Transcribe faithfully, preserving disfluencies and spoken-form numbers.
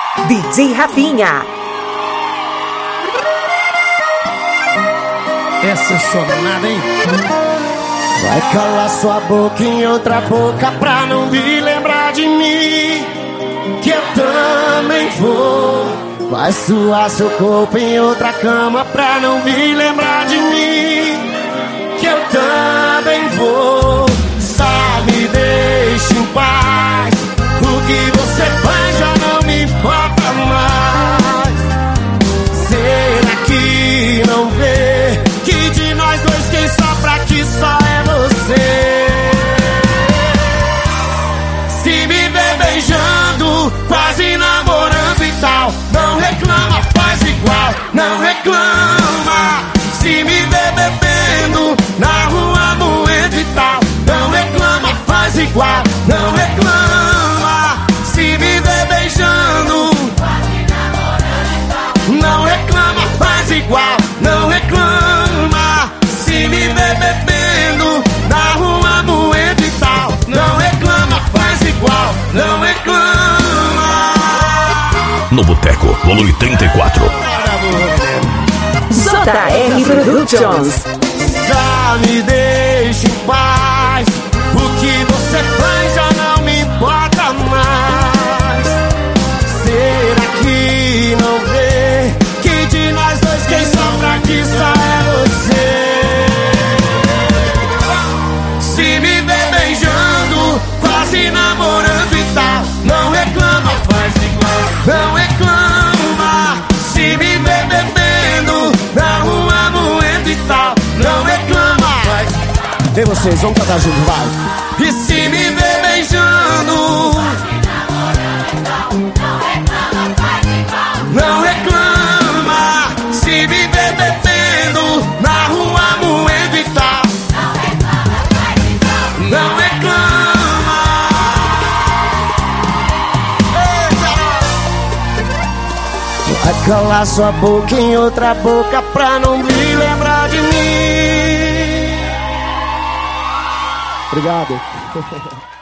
D J Rafinha. Essa é só nada, hein? Vai calar sua boca em outra boca pra não me lembrar de mim, que eu também vou. Vai suar seu corpo em outra cama pra não me lembrar de mim, que eu também vou. Só me deixe em paz, o que você faz já não me importa mais. Será que não vê que de nós dois quem sofre aqui só é você? Se me vê beijando, quase namorando e tal, não reclama, faz igual, não reclama. Se me vê bebendo, na rua moendo e tal, não reclama, faz igual, não reclama. Se me vê beijando, quase namorando e tal, não reclama, faz igual, não reclama. Se me vê bebendo, na rua moendo e tal, não reclama, faz igual, não reclama. No Boteco, volume trinta e quatro. J R Productions. Já me deixe em paz, o que você faz já não me importa mais. Será que não vê que de nós dois quem sofre aqui só é você? Se me vê beijando, quase namorando e tal, não reclama, faz igual, não reclama. Se me vê bebendo, na rua moendo e tal, não reclama. E vocês, vamos cantar junto, vai. E se me vê beijando, não reclama. Se me vê bebendo, na rua moendo e tal, não reclama. Vai calar sua boca em outra boca pra não me lembrar de mim. Obrigado.